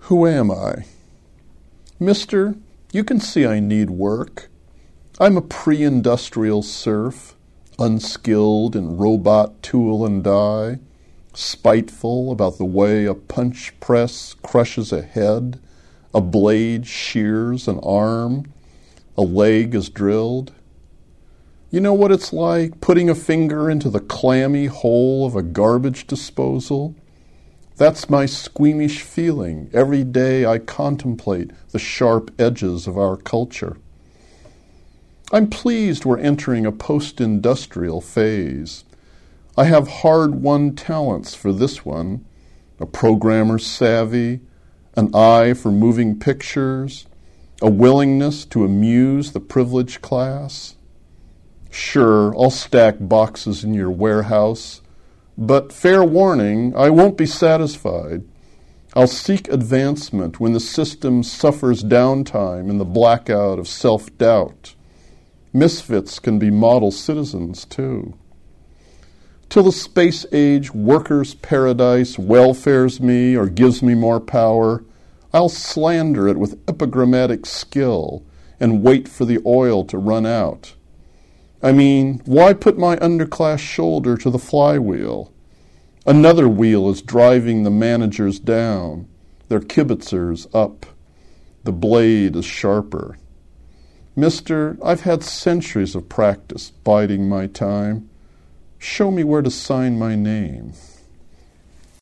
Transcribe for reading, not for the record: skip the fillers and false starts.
Who am I? Mister, you can see I need work. I'm a pre-industrial serf, unskilled in robot tool and die, spiteful about the way a punch press crushes a head, a blade shears an arm, a leg is drilled. You know what it's like putting a finger into the clammy hole of a garbage disposal? That's my squeamish feeling every day I contemplate the sharp edges of our culture. I'm pleased we're entering a post-industrial phase. I have hard-won talents for this one, a programmer's savvy, an eye for moving pictures, a willingness to amuse the privileged class. Sure, I'll stack boxes in your warehouse, but fair warning, I won't be satisfied. I'll seek advancement when the system suffers downtime in the blackout of self-doubt. Misfits can be model citizens, too. Till the space age workers' paradise welfares me or gives me more power, I'll slander it with epigrammatic skill and wait for the oil to run out. I mean, why put my underclass shoulder to the flywheel? Another wheel is driving the managers down, their kibitzers up. The blade is sharper. Mister, I've had centuries of practice biding my time. Show me where to sign my name.